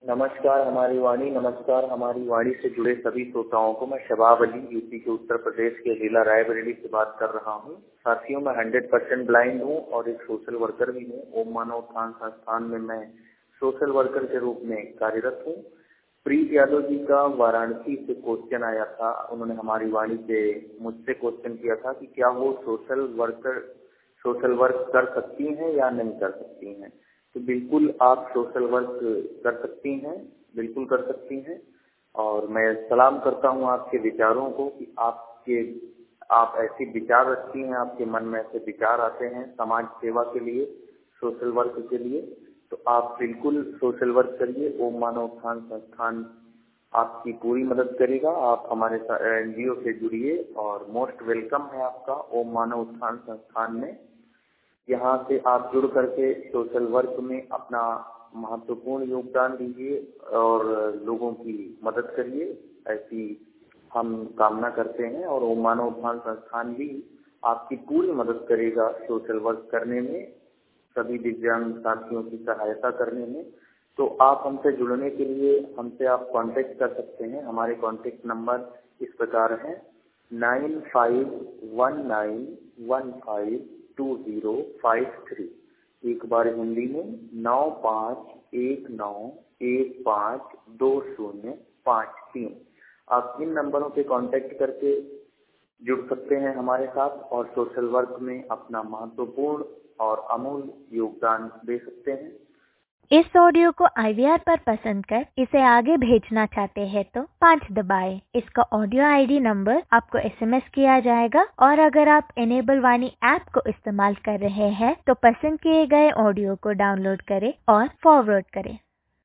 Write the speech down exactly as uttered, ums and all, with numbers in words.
नमस्कार हमारी वाणी नमस्कार हमारी वाणी से जुड़े सभी श्रोताओं को मैं शबाब अली यूपी के उत्तर प्रदेश के जिला रायबरेली से बात कर रहा हूँ। साथियों, मैं हंड्रेड परसेंट ब्लाइंड हूँ और एक सोशल वर्कर भी हूँ। ओम मानव उत्थान संस्थान में मैं सोशल वर्कर के रूप में कार्यरत हूँ। प्रीत यादव जी का वाराणसी से क्वेश्चन आया था, उन्होंने हमारी वाणी से मुझसे क्वेश्चन किया था कि क्या वो सोशल वर्कर सोशल वर्क कर सकती हैं या नहीं कर सकती हैं। तो बिल्कुल आप सोशल वर्क कर सकती हैं, बिल्कुल कर सकती हैं। और मैं सलाम करता हूं आपके विचारों को कि आपके आप ऐसे विचार रखती हैं, आपके मन में ऐसे विचार आते हैं समाज सेवा के लिए, सोशल वर्क के लिए। तो आप बिल्कुल सोशल वर्क करिए। ओम मानव उत्थान संस्थान आपकी पूरी मदद करेगा। आप हमारे एनजीओ से जुड़िए और मोस्ट वेलकम है आपका ओम मानव उत्थान संस्थान में। यहाँ से आप जुड़ करके सोशल वर्क में अपना महत्वपूर्ण योगदान दीजिए और लोगों की मदद करिए, ऐसी हम कामना करते हैं। और ओम मानव उत्थान संस्थान भी आपकी पूरी मदद करेगा सोशल वर्क करने में, सभी दिव्यांग साथियों की सहायता करने में। तो आप हमसे जुड़ने के लिए हमसे आप कांटेक्ट कर सकते हैं। हमारे कांटेक्ट नंबर इस प्रकार हैं nine five one nine one five two zero five three. एक बार हिंदी में नौ पाँच एक नौ एक पाँच दो शून्य पाँच तीन। आप इन नंबरों पे कांटेक्ट करके जुड़ सकते हैं हमारे साथ और सोशल वर्क में अपना महत्वपूर्ण और अमूल्य योगदान दे सकते हैं। इस ऑडियो को आई वी आर पर पसंद कर इसे आगे भेजना चाहते हैं तो पाँच दबाएं। इसका ऑडियो आईडी नंबर आपको एसएमएस किया जाएगा और अगर आप एनेबल वाणी ऐप को इस्तेमाल कर रहे हैं तो पसंद किए गए ऑडियो को डाउनलोड करें और फॉरवर्ड करें।